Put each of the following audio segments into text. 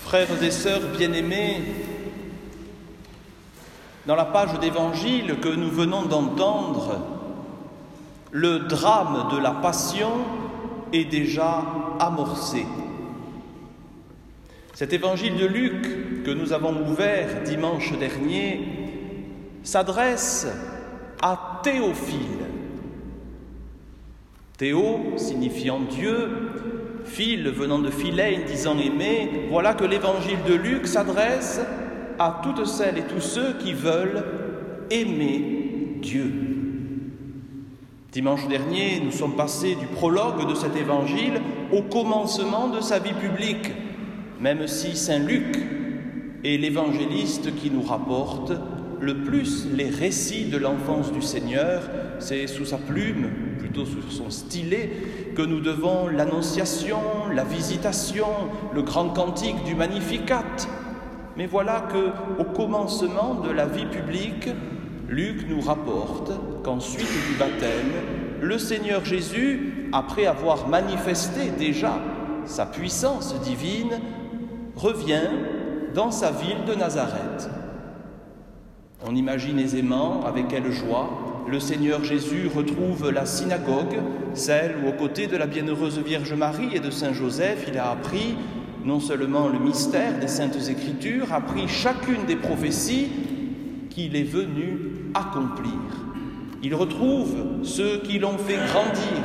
Frères et sœurs bien-aimés, dans la page d'évangile que nous venons d'entendre, le drame de la Passion est déjà amorcé. Cet évangile de Luc que nous avons ouvert dimanche dernier s'adresse à Théophile. Théo signifiant Dieu, Phile venant de Philein disant aimé, voilà que l'évangile de Luc s'adresse à toutes celles et tous ceux qui veulent aimer Dieu. Dimanche dernier, nous sommes passés du prologue de cet évangile au commencement de sa vie publique, même si Saint Luc est l'évangéliste qui nous rapporte le plus les récits de l'enfance du Seigneur. C'est sous sa plume, plutôt sous son stylet, que nous devons l'annonciation, la visitation, le grand cantique du Magnificat. Mais voilà qu'au commencement de la vie publique, Luc nous rapporte qu'ensuite du baptême, le Seigneur Jésus, après avoir manifesté déjà sa puissance divine, revient dans sa ville de Nazareth. On imagine aisément avec quelle joie le Seigneur Jésus retrouve la synagogue, celle où, aux côtés de la bienheureuse Vierge Marie et de Saint Joseph, il a appris non seulement le mystère des Saintes Écritures, appris chacune des prophéties qu'il est venu accomplir. Il retrouve ceux qui l'ont fait grandir.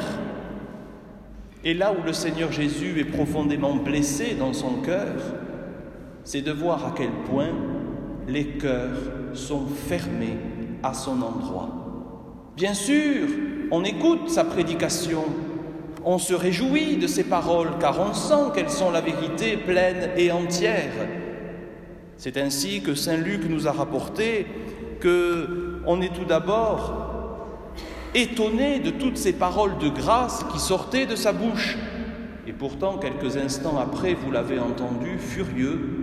Et là où le Seigneur Jésus est profondément blessé dans son cœur, c'est de voir à quel point les cœurs sont fermés à son endroit. Bien sûr, on écoute sa prédication, on se réjouit de ses paroles, car on sent qu'elles sont la vérité pleine et entière. C'est ainsi que Saint Luc nous a rapporté qu'on est tout d'abord étonné de toutes ces paroles de grâce qui sortaient de sa bouche. Et pourtant, quelques instants après, vous l'avez entendu, furieux,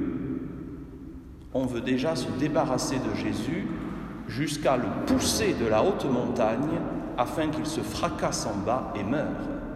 on veut déjà se débarrasser de Jésus jusqu'à le pousser de la haute montagne afin qu'il se fracasse en bas et meure.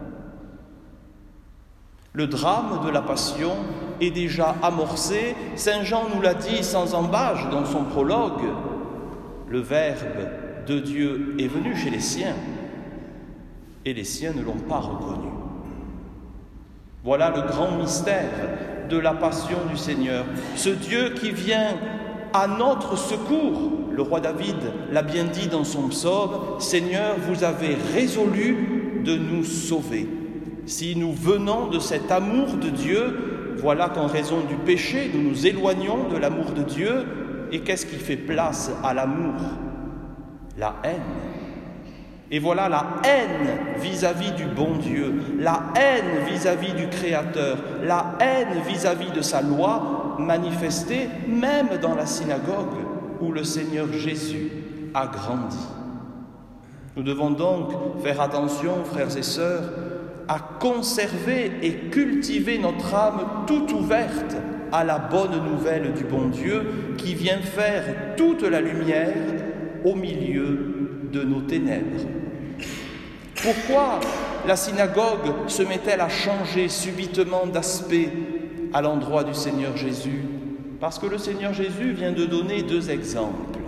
Le drame de la Passion est déjà amorcé. Saint Jean nous l'a dit sans ambages dans son prologue. Le Verbe de Dieu est venu chez les siens et les siens ne l'ont pas reconnu. Voilà le grand mystère de la Passion du Seigneur. Ce Dieu qui vient à notre secours. Le roi David l'a bien dit dans son psaume, « Seigneur, vous avez résolu de nous sauver. » Si nous venons de cet amour de Dieu, voilà qu'en raison du péché, nous nous éloignons de l'amour de Dieu. Et qu'est-ce qui fait place à l'amour ? La haine. Et voilà la haine vis-à-vis du bon Dieu, la haine vis-à-vis du Créateur, la haine vis-à-vis de sa loi, manifestée même dans la synagogue où le Seigneur Jésus a grandi. Nous devons donc faire attention, frères et sœurs, à conserver et cultiver notre âme toute ouverte à la bonne nouvelle du bon Dieu qui vient faire toute la lumière au milieu de nos ténèbres. Pourquoi la synagogue se met-elle à changer subitement d'aspect à l'endroit du Seigneur Jésus ? Parce que le Seigneur Jésus vient de donner deux exemples.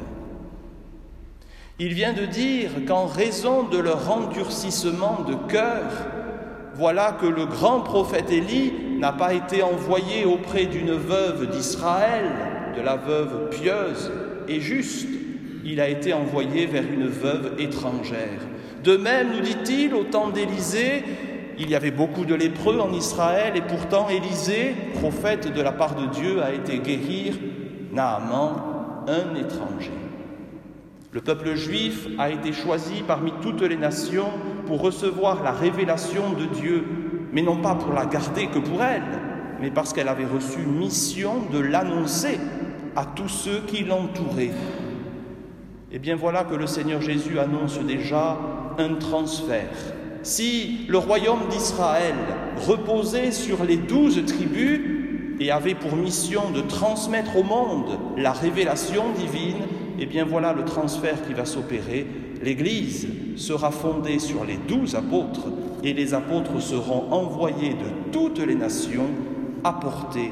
Il vient de dire qu'en raison de leur endurcissement de cœur, voilà que le grand prophète Élie n'a pas été envoyé auprès d'une veuve d'Israël, de la veuve pieuse et juste. Il a été envoyé vers une veuve étrangère. De même, nous dit-il, au temps d'Élisée, il y avait beaucoup de lépreux en Israël et pourtant Élisée, prophète de la part de Dieu, a été guérir Naaman, un étranger. Le peuple juif a été choisi parmi toutes les nations pour recevoir la révélation de Dieu, mais non pas pour la garder que pour elle, mais parce qu'elle avait reçu mission de l'annoncer à tous ceux qui l'entouraient. Eh bien voilà que le Seigneur Jésus annonce déjà un transfert. Si le royaume d'Israël reposait sur les 12 tribus et avait pour mission de transmettre au monde la révélation divine, eh bien voilà le transfert qui va s'opérer. L'Église sera fondée sur les 12 apôtres et les apôtres seront envoyés de toutes les nations apporter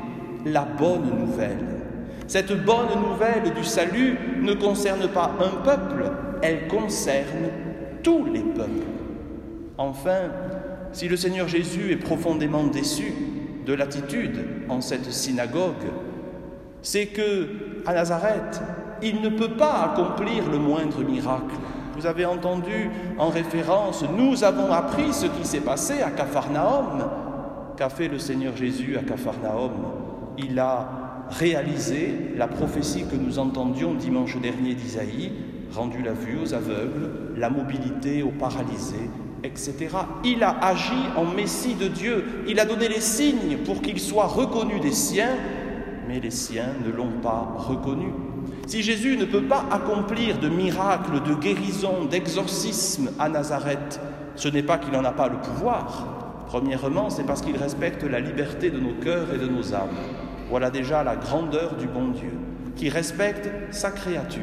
la bonne nouvelle. Cette bonne nouvelle du salut ne concerne pas un peuple, elle concerne tous les peuples. Enfin, si le Seigneur Jésus est profondément déçu de l'attitude en cette synagogue, c'est que à Nazareth, il ne peut pas accomplir le moindre miracle. Vous avez entendu en référence, nous avons appris ce qui s'est passé à Capharnaüm. Qu'a fait le Seigneur Jésus à Capharnaüm? Il a réalisé la prophétie que nous entendions dimanche dernier d'Isaïe, rendu la vue aux aveugles, la mobilité aux paralysés, etc. Il a agi en Messie de Dieu, il a donné les signes pour qu'il soit reconnu des siens, mais les siens ne l'ont pas reconnu. Si Jésus ne peut pas accomplir de miracles, de guérison, d'exorcisme à Nazareth, ce n'est pas qu'il n'en a pas le pouvoir. Premièrement, c'est parce qu'il respecte la liberté de nos cœurs et de nos âmes. Voilà déjà la grandeur du bon Dieu, qui respecte sa créature.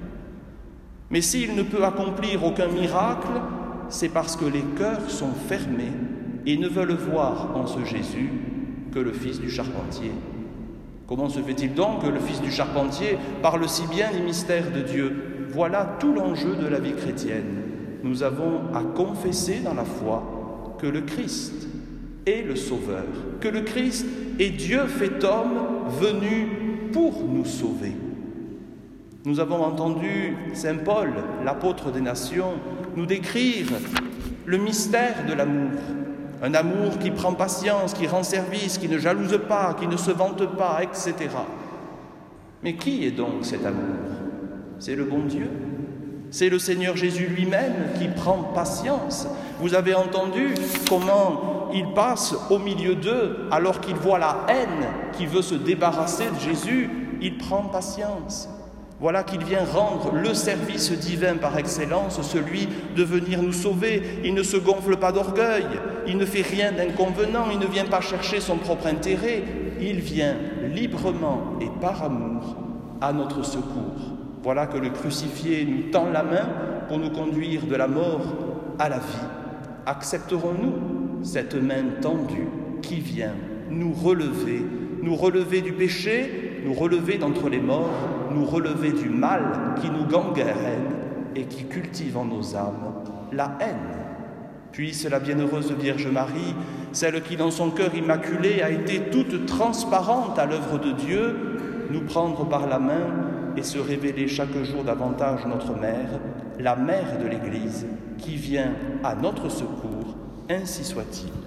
Mais s'il ne peut accomplir aucun miracle, c'est parce que les cœurs sont fermés et ne veulent voir en ce Jésus que le fils du charpentier. Comment se fait-il donc que le fils du charpentier parle si bien des mystères de Dieu? Voilà tout l'enjeu de la vie chrétienne. Nous avons à confesser dans la foi que le Christ est le Sauveur, que le Christ est Dieu fait homme venu pour nous sauver. Nous avons entendu saint Paul, l'apôtre des nations, nous décrire le mystère de l'amour. Un amour qui prend patience, qui rend service, qui ne jalouse pas, qui ne se vante pas, etc. Mais qui est donc cet amour? C'est le bon Dieu. C'est le Seigneur Jésus lui-même qui prend patience. Vous avez entendu comment il passe au milieu d'eux, alors qu'il voit la haine qui veut se débarrasser de Jésus, il prend patience. Voilà qu'il vient rendre le service divin par excellence, celui de venir nous sauver. Il ne se gonfle pas d'orgueil, il ne fait rien d'inconvenant, il ne vient pas chercher son propre intérêt. Il vient librement et par amour à notre secours. Voilà que le crucifié nous tend la main pour nous conduire de la mort à la vie. Accepterons-nous cette main tendue qui vient nous relever du péché, nous relever d'entre les morts, nous relever du mal qui nous gangrène et qui cultive en nos âmes la haine. Puisse la bienheureuse Vierge Marie, celle qui dans son cœur immaculé a été toute transparente à l'œuvre de Dieu, nous prendre par la main et se révéler chaque jour davantage notre mère, la mère de l'Église, qui vient à notre secours, ainsi soit-il.